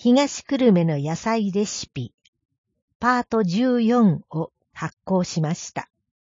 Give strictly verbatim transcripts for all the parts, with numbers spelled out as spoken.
東久留米の野菜レシピパートじゅうよんを発行しました。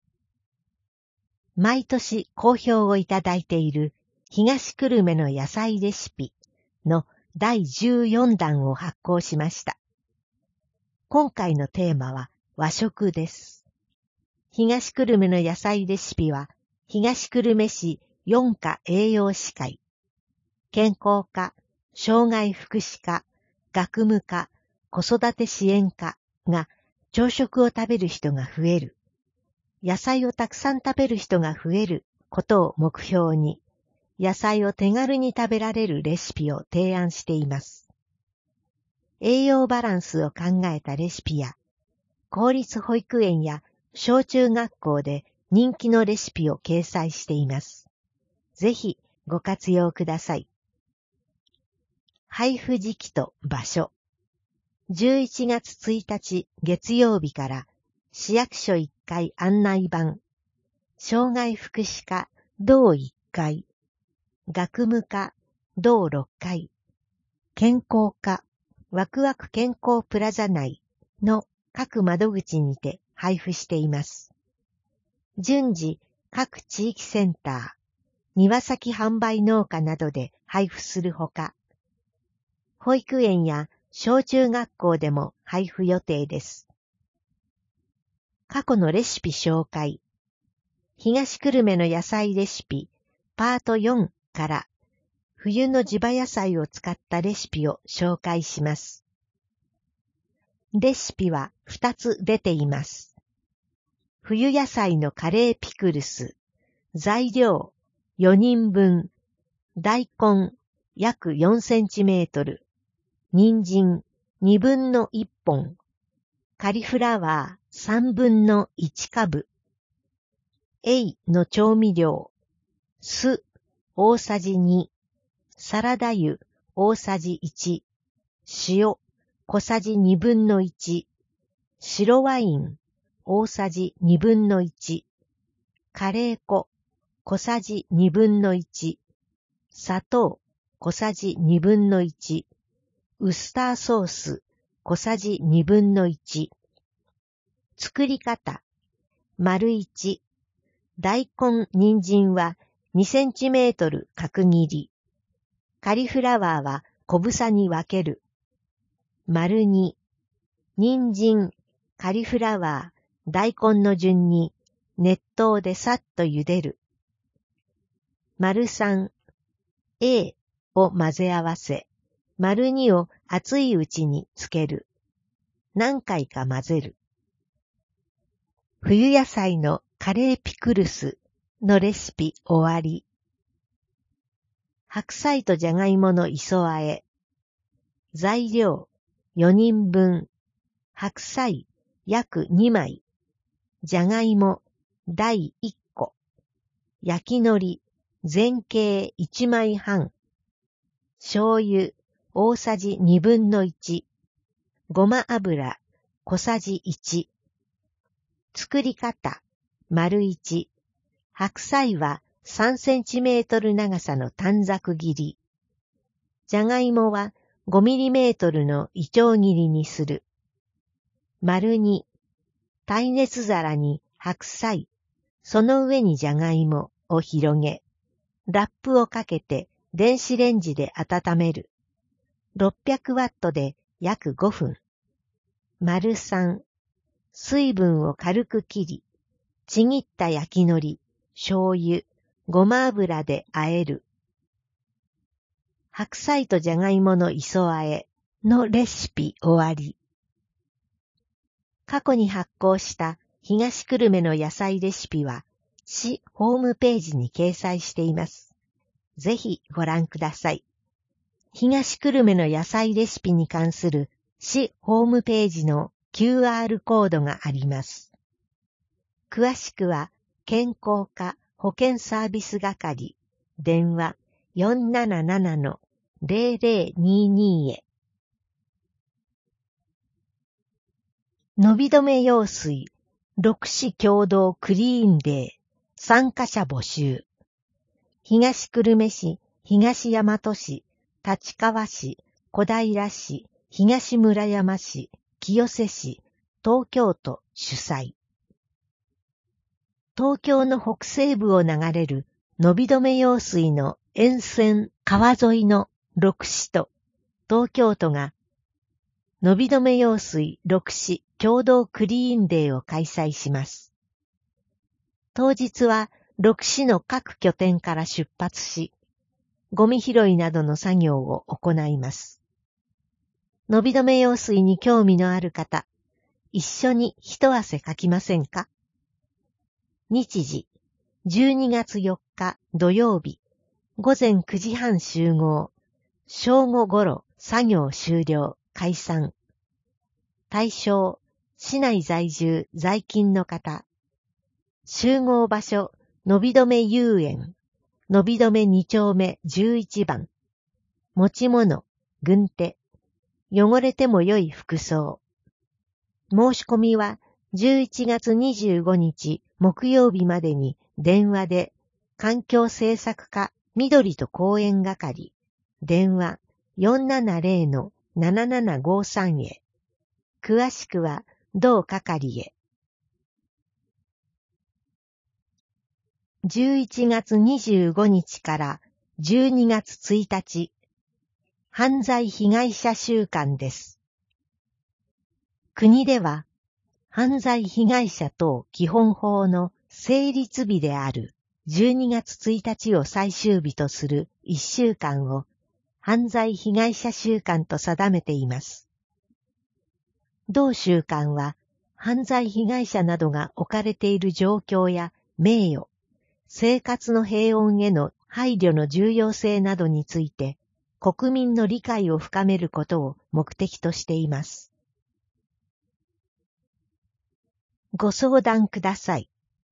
毎年好評をいただいている東久留米の野菜レシピのだいじゅうよんだんを発行しました。今回のテーマは和食です。東久留米の野菜レシピは東久留米市四課栄養士会、健康課、障害福祉課、学務課、子育て支援課が朝食を食べる人が増える、野菜をたくさん食べる人が増えることを目標に、野菜を手軽に食べられるレシピを提案しています。栄養バランスを考えたレシピや、公立保育園や小中学校で人気のレシピを掲載しています。ぜひご活用ください。配布時期と場所。じゅういちがつついたち月曜日から市役所いっかい案内板、障害福祉課同いっかい、学務課同ろっかい、健康課ワクワク健康プラザ内の各窓口にて配布しています。順次各地域センター、庭先販売農家などで配布するほか、保育園や小中学校でも配布予定です。過去のレシピ紹介。東久留米の野菜レシピパートよんから冬の地場野菜を使ったレシピを紹介します。レシピはふたつ出ています。冬野菜のカレーピクルス。材料よにんぶん。大根約よんセンチメートル。人参にぶんのいっぽん。カリフラワーさんぶんのいちかぶ。エイの調味料。酢大さじに。サラダ油大さじいち。塩小さじにぶんのいち。白ワイン大さじにぶんのいち。カレー粉小さじにぶんのいち。砂糖小さじにぶんのいち。ウスターソース小さじにぶんのいち。作り方。丸いち。大根、人参はにセンチメートル角切り。カリフラワーは小房に分ける。丸に。人参、カリフラワー、大根の順に熱湯でさっと茹でる。丸さん。A を混ぜ合わせ、丸にを熱いうちにつける。何回か混ぜる。冬野菜のカレーピクルスのレシピ終わり。白菜とじゃがいもの磯和え。材料よにんぶん。白菜約にまい。じゃがいもだいいっこ。焼き海苔全形いちまいはん。醤油大さじにぶんのいち。ごま油小さじいち。作り方。丸いち。白菜はさんセンチメートル長さの短冊切り。じゃがいもはごミリメートルのいちょう切りにする。丸に。耐熱皿に白菜、その上にじゃがいもを広げ、ラップをかけて電子レンジで温める。ろっぴゃくワットで約ごふん。丸さん。水分を軽く切り、ちぎった焼き海苔、醤油、ごま油で和える。白菜とじゃがいもの磯和えのレシピ終わり。過去に発行した東久留米の野菜レシピは市ホームページに掲載しています。ぜひご覧ください。東久留米の野菜レシピに関する市ホームページの キューアール コードがあります。詳しくは健康課保健サービス係電話 よんななななのゼロゼロにに へ。伸び止め用水ろく市共同クリーンデー参加者募集。東久留米市、東大和市、立川市、小平市、 東村山市、清瀬市、東京都主催。東京の北西部を流れる伸び止め用水の沿線川沿いのろく市と東京都が伸び止め用水ろく市共同クリーンデーを開催します。当日はろく市の各拠点から出発し、ゴミ拾いなどの作業を行います。伸び止め用水に興味のある方、一緒に一汗かきませんか？日時、じゅうにがつよっか土曜日、ごぜんくじはん集合、正午ごろ作業終了、解散。対象、市内在住在勤の方。集合場所、伸び止め遊園、伸び止めに丁目じゅういちばん。持ち物、軍手。汚れても良い服装。申し込みはじゅういちがつにじゅうごにち木曜日までに電話で環境政策課緑と公園係電話 よんななぜろ ななななごさん へ。詳しくは同係へ。じゅういちがつにじゅうごにちからじゅうにがつついたち、犯罪被害者週間です。国では、犯罪被害者等基本法の成立日であるじゅうにがつついたちを最終日とするいっしゅうかんを犯罪被害者週間と定めています。同週間は、犯罪被害者などが置かれている状況や名誉、生活の平穏への配慮の重要性などについて、国民の理解を深めることを目的としています。ご相談ください。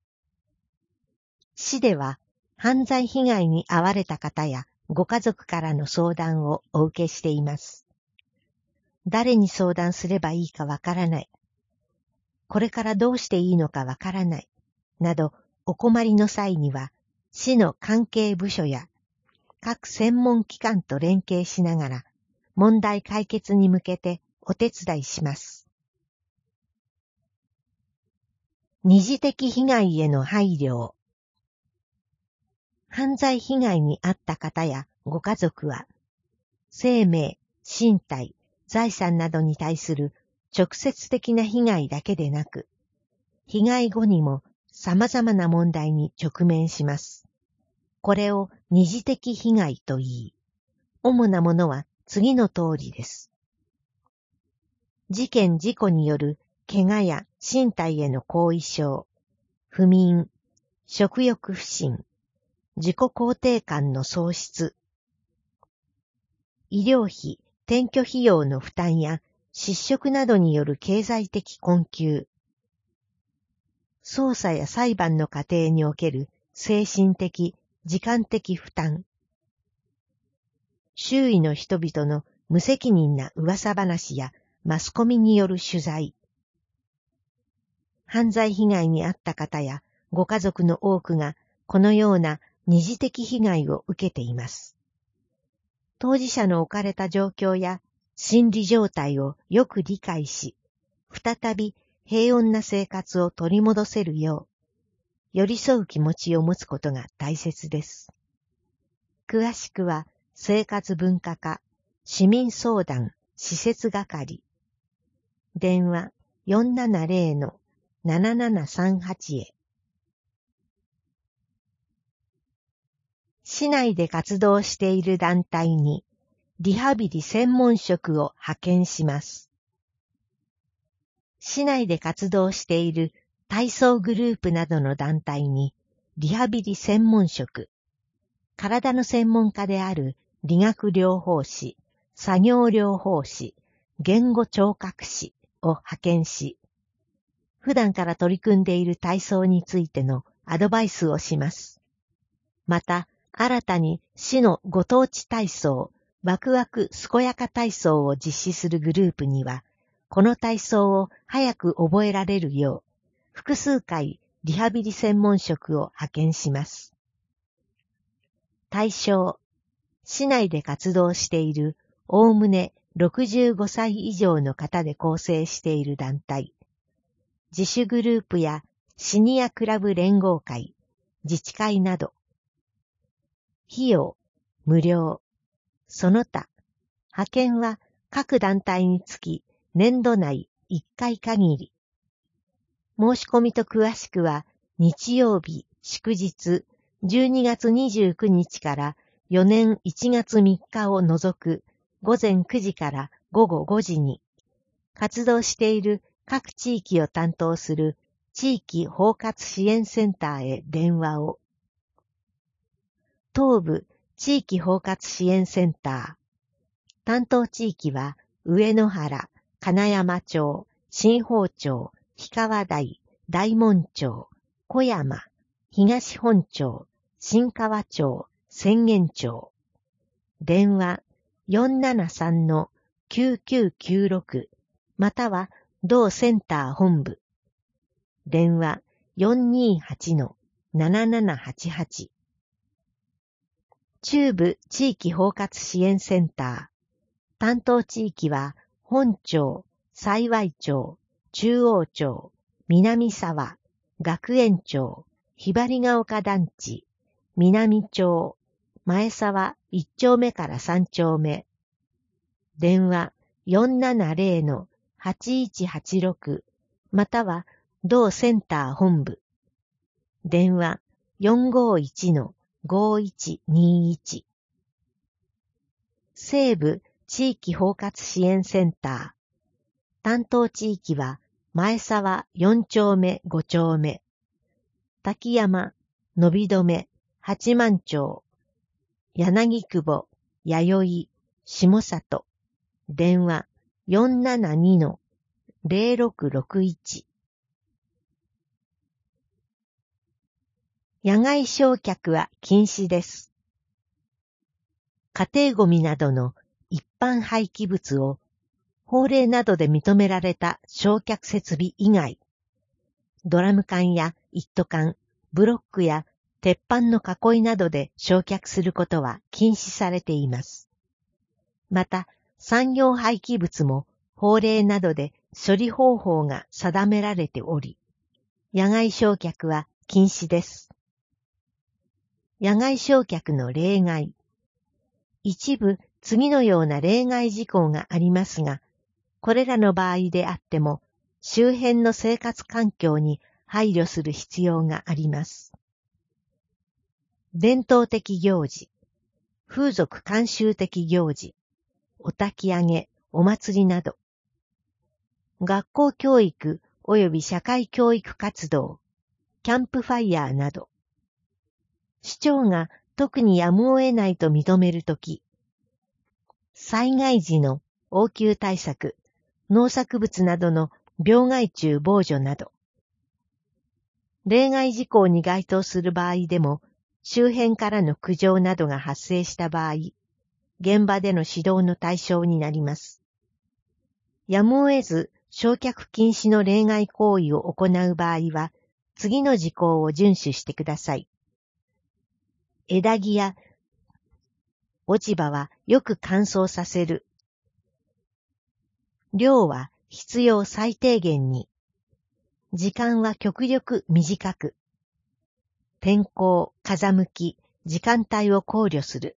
市では、犯罪被害に遭われた方やご家族からの相談をお受けしています。誰に相談すればいいかわからない。これからどうしていいのかわからない。など、お困りの際には、市の関係部署や各専門機関と連携しながら、問題解決に向けてお手伝いします。二次的被害への配慮。犯罪被害に遭った方やご家族は、生命、身体、財産などに対する直接的な被害だけでなく、被害後にも様々な問題に直面します。これを二次的被害と言い、主なものは次の通りです。事件事故による怪我や身体への後遺症、不眠、食欲不振、自己肯定感の喪失、医療費、転居費用の負担や失職などによる経済的困窮、捜査や裁判の過程における精神的、時間的負担、周囲の人々の無責任な噂話やマスコミによる取材、犯罪被害に遭った方やご家族の多くがこのような二次的被害を受けています。当事者の置かれた状況や心理状態をよく理解し、再び平穏な生活を取り戻せるよう、寄り添う気持ちを持つことが大切です。詳しくは、生活文化課、市民相談、施設係、電話 よんななぜろ ななななさんはち へ。市内で活動している団体に、リハビリ専門職を派遣します。市内で活動している体操グループなどの団体に、リハビリ専門職、体の専門家である理学療法士、作業療法士、言語聴覚士を派遣し、普段から取り組んでいる体操についてのアドバイスをします。また、新たに市のご当地体操、ワクワク健やか体操を実施するグループには、この体操を早く覚えられるよう、複数回リハビリ専門職を派遣します。対象、市内で活動しているおおむねろくじゅうごさい以上の方で構成している団体、自主グループやシニアクラブ連合会、自治会など、費用、無料、その他、派遣は各団体につき年度内いっかい限り。申し込みと詳しくは日曜日、祝日、じゅうにがつにじゅうくにちからよねんいちがつみっかを除くごぜんくじからごごごじに、活動している各地域を担当する地域包括支援センターへ電話を。東部地域包括支援センター。担当地域は上野原、金山町、新保町、氷川台、大門町、小山、東本町、新川町、浅間町。電話 よんななさんのきゅうきゅうきゅうろく または同センター本部。電話 よんにーはちのななななはちはち。中部地域包括支援センター。担当地域は本町、幸町、中央町、南沢、学園町、ひばりが丘団地、南町、前沢いっ丁目からさん丁目。電話 よんななぜろのはちいちはちろく または同センター本部。電話 よんごいちのごいちにいち。西部地域包括支援センター。担当地域は前沢よん丁目ご丁目。滝山、伸び止め、八幡町。柳久保、弥生、下里。電話 よんななにのぜろろくろくいち。野外焼却は禁止です。家庭ゴミなどの一般廃棄物を法令などで認められた焼却設備以外、ドラム缶や一斗缶、ブロックや鉄板の囲いなどで焼却することは禁止されています。また、産業廃棄物も法令などで処理方法が定められており、野外焼却は禁止です。野外焼却の例外。一部次のような例外事項がありますが、これらの場合であっても、周辺の生活環境に配慮する必要があります。伝統的行事、風俗慣習的行事、お焚き上げ、お祭りなど、学校教育及び社会教育活動、キャンプファイヤーなど、市長が特にやむを得ないと認めるとき、災害時の応急対策、農作物などの病害虫防除など、例外事項に該当する場合でも、周辺からの苦情などが発生した場合、現場での指導の対象になります。やむを得ず焼却禁止の例外行為を行う場合は、次の事項を遵守してください。枝木や落ち葉はよく乾燥させる。量は必要最低限に。時間は極力短く。天候、風向き、時間帯を考慮する。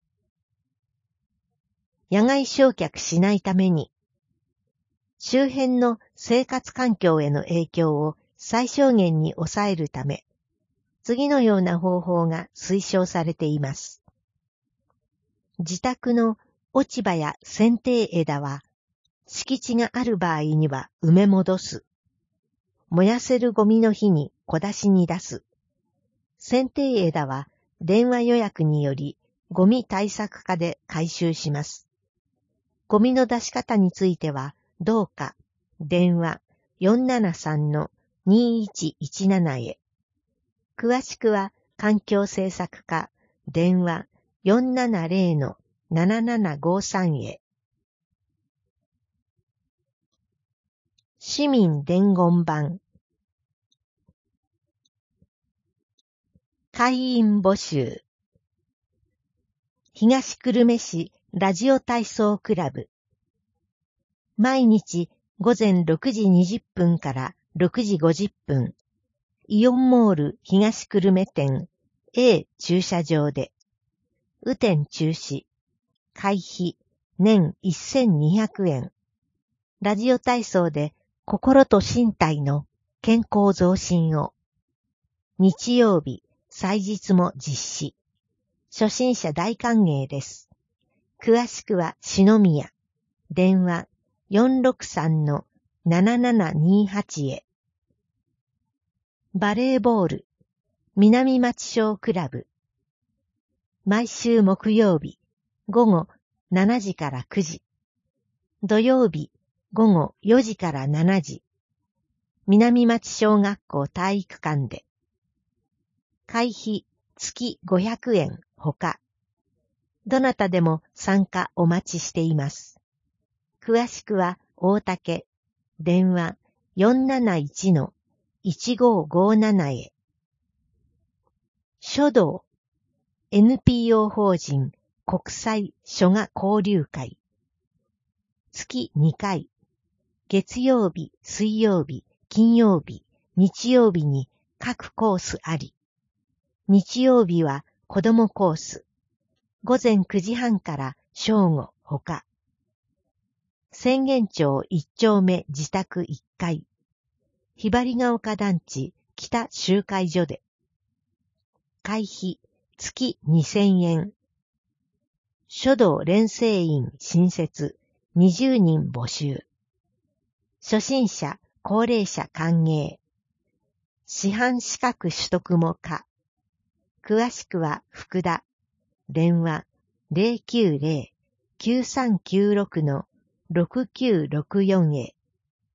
野外焼却しないために、周辺の生活環境への影響を最小限に抑えるため、次のような方法が推奨されています。自宅の落ち葉や剪定枝は、敷地がある場合には埋め戻す。燃やせるゴミの日に小出しに出す。剪定枝は電話予約によりゴミ対策課で回収します。ゴミの出し方については、どうか電話 よんななさんのにいちいちなな へ。詳しくは環境政策課電話 よんななぜろのななななごさん へ。市民伝言板会員募集東久留米市ラジオ体操クラブ毎日午前ろくじにじゅっぷんからろくじごじゅっぷん、イオンモール東久留米店 A 駐車場で、雨天中止、会費年せんにひゃくえん、ラジオ体操で心と身体の健康増進を、日曜日、祭日も実施。初心者大歓迎です。詳しくは篠宮、電話 よんろくさんのななななにはち へ。バレーボール、南町小クラブ。毎週木曜日、午後しちじからくじ。土曜日、午後よじからしちじ。南町小学校体育館で。会費月ごひゃくえんほか。どなたでも参加お待ちしています。詳しくは大竹、電話 よんなないちのいちごごなな へ。書道、エヌピーオー 法人国際書画交流会。月にかい、月曜日、水曜日、金曜日、日曜日に各コースあり。日曜日は子どもコース。午前くじはんから正午ほか。浅間町一丁目自宅いっかい。ひばりが丘団地北集会所で。会費月にせんえん。書道練成員新設にじゅうにん募集。初心者、高齢者歓迎。師範資格取得も可。詳しくは福田。電話 ゼロきゅうゼロ きゅうさんきゅうろくのろくきゅうろくよん へ。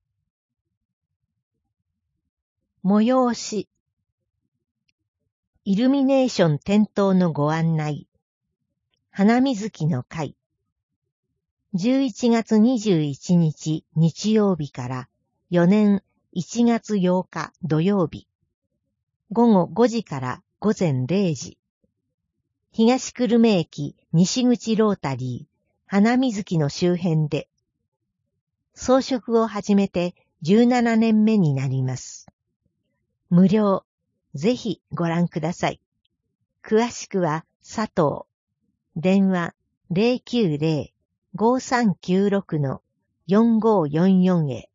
催し。イルミネーション点灯のご案内。花水木の会。じゅういちがつにじゅういちにち日曜日からよねんいちがつようか土曜日。午後ごじから午前れいじ。東久留米駅西口ロータリー、花水木の周辺で。装飾を始めてじゅうななねんめになります。無料。ぜひご覧ください。詳しくは佐藤。電話 ゼロきゅうゼロ ごさんきゅうろくのよんごよんよん へ。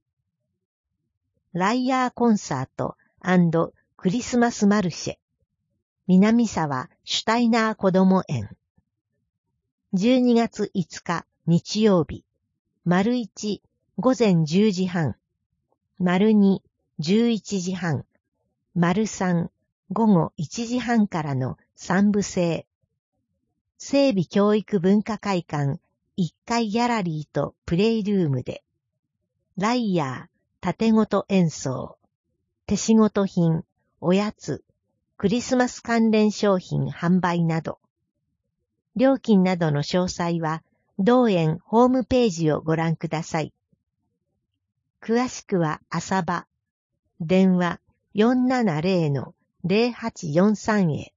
ライヤーコンサート&クリスマスマルシェ。南沢シュタイナーこども園。じゅうにがついつか日曜日。丸いち午前じゅうじはん。丸にじゅういちじはん。丸さん午後いちじはんからの三部制。整備教育文化会館いっかいギャラリーとプレイルームで。ライヤー、盾事演奏。手仕事品、おやつ、クリスマス関連商品販売など。料金などの詳細は、同園ホームページをご覧ください。詳しくは朝場。電話 よんななゼロのゼロはちよんさん へ。